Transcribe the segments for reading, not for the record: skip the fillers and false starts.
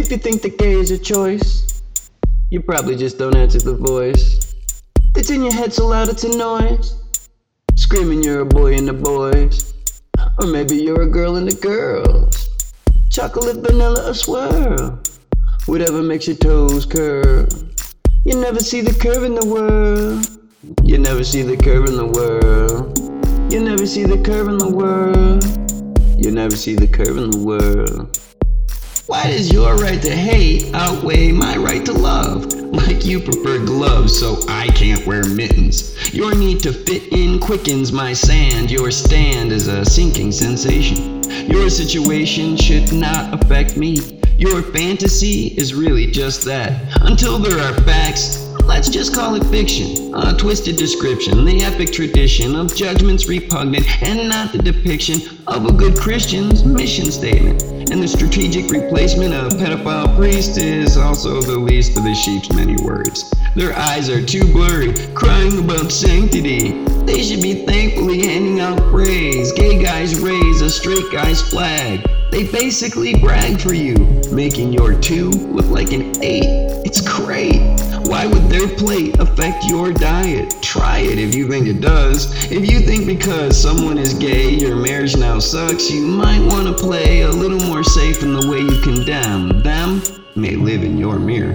If you think that gay is a choice, you probably just don't answer the voice that's in your head so loud it's a noise, screaming you're a boy in the boys. Or maybe you're a girl in the girls. Chocolate, vanilla, a swirl, whatever makes your toes curl. You never see the curve in the world. You never see the curve in the world. You never see the curve in the world. You never see the curve in the world. Why does your right to hate outweigh my right to love? Like you prefer gloves, so I can't wear mittens. Your need to fit in quickens my sand. Your stand is a sinking sensation. Your situation should not affect me. Your fantasy is really just that. Until there are facts, let's just call it fiction. A twisted description, the epic tradition of judgments repugnant, and not the depiction of a good Christian's mission statement. And the strategic replacement of pedophile priest is also the least of the sheep's many words. Their eyes are too blurry, crying about sanctity. They should be thankfully handing out praise. Gay guys raise a straight guy's flag. They basically brag for you, making your 2 look like an 8. It's great. Why would their plate affect your diet? Try it if you think it does. If you think because someone is gay your marriage now sucks, you might want to play a little more safe in the way you condemn. Them may live in your mirror.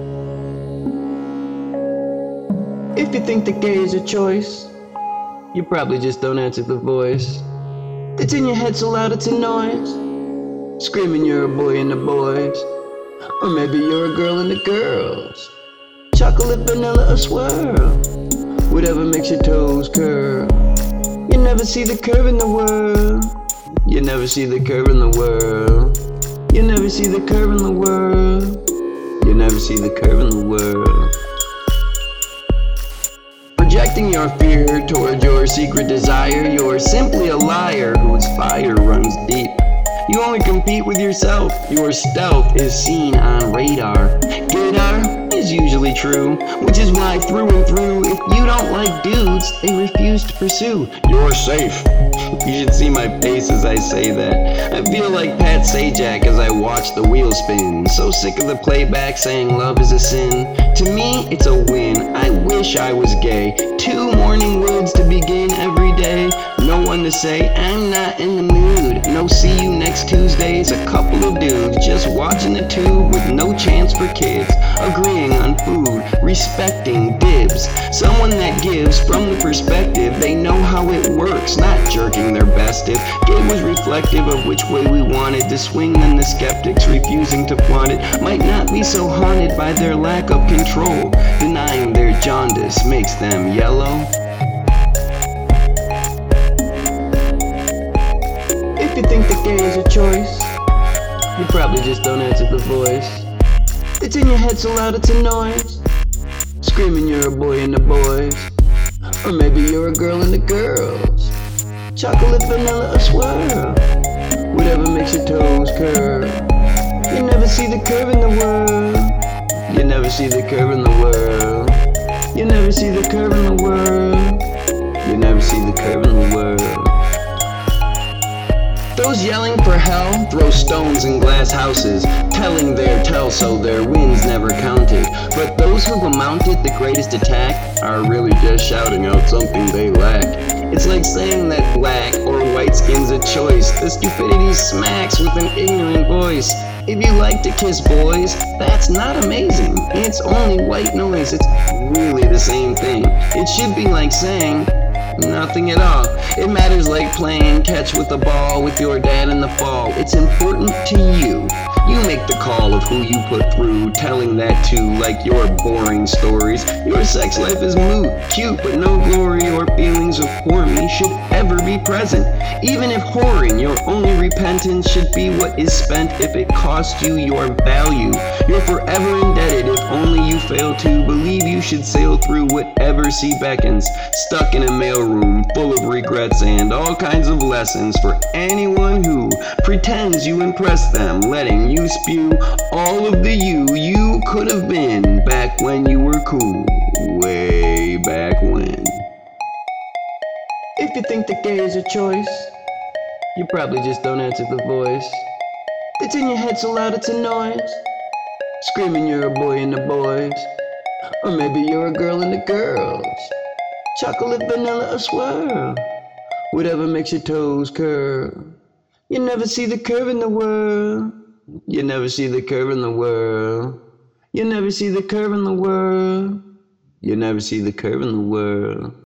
If you think that gay is a choice, you probably just don't answer the voice that's in your head so loud it's a noise, screaming you're a boy in the boys. Or maybe you're a girl in the girls. Chocolate, vanilla, a swirl, whatever makes your toes curl. You never see the curve in the world. You never see the curve in the world. You never see the curve in the world. You never see the curve in the world. Projecting your fear toward your secret desire, you're simply a liar whose fire runs deep. You only compete with yourself. Your stealth is seen on radar. Gaydar is usually true, which is why through and through, if you don't like dudes, they refuse to pursue. You're safe. You should see my face as I say that. I feel like Pat Sajak as I watch the wheel spin. So sick of the playback saying love is a sin. To me, it's a win. I wish I was gay. 2 morning words to begin every day. No one to say, I'm not in the mood. No see you next Tuesday. It's a couple of dudes just watching the tube with no chance for kids. Agreeing on food, respecting dibs. Someone that gives from the perspective they know how it works, not jerking their best. If gay was reflective of which way we wanted to swing, then the skeptics refusing to flaunt it might not be so haunted by their lack of control. Denying their jaundice makes them yellow. If you think that gay is a choice, you probably just don't answer the voice that's in your head so loud it's a noise, screaming you're a boy in the boys. Or maybe you're a girl in the girls. Chocolate, vanilla, a swirl, whatever makes your toes curl. You never see the curve in the world. You never see the curve in the world. You never see the curve in the world. You never see the curve in the world. Those yelling for hell throw stones in glass houses, telling their tell so their wins never counted. But those who've mounted the greatest attack are really just shouting out something they lack. It's like saying that black or white skin's a choice. The stupidity smacks with an ignorant voice. If you like to kiss boys, that's not amazing. It's only white noise. It's really the same thing. It should be like saying nothing at all. It matters like playing catch with the ball with your dad in the fall. It's important to you. You make the call of who you put through, telling that to like your boring stories. Your sex life is moot, cute, but no glory or feelings of poor me should ever be present. Even if whoring, your only repentance should be what is spent if it cost you your value. You're forever indebted if only you fail to believe you should sail through whatever sea beckons. Stuck in a mailroom full of regrets and all kinds of lessons for anyone who pretends you impress them, letting you spew all of the you could have been back when you were cool, way back when. If you think that gay is a choice, you probably just don't answer the voice that's in your head so loud it's a noise, Screaming you're a boy in the boys. Or maybe you're a girl in the girls. Chocolate, vanilla, or swirl. Whatever makes your toes curl. You never see the curve in the world. You never see the curve in the world. You never see the curve in the world. You never see the curve in the world.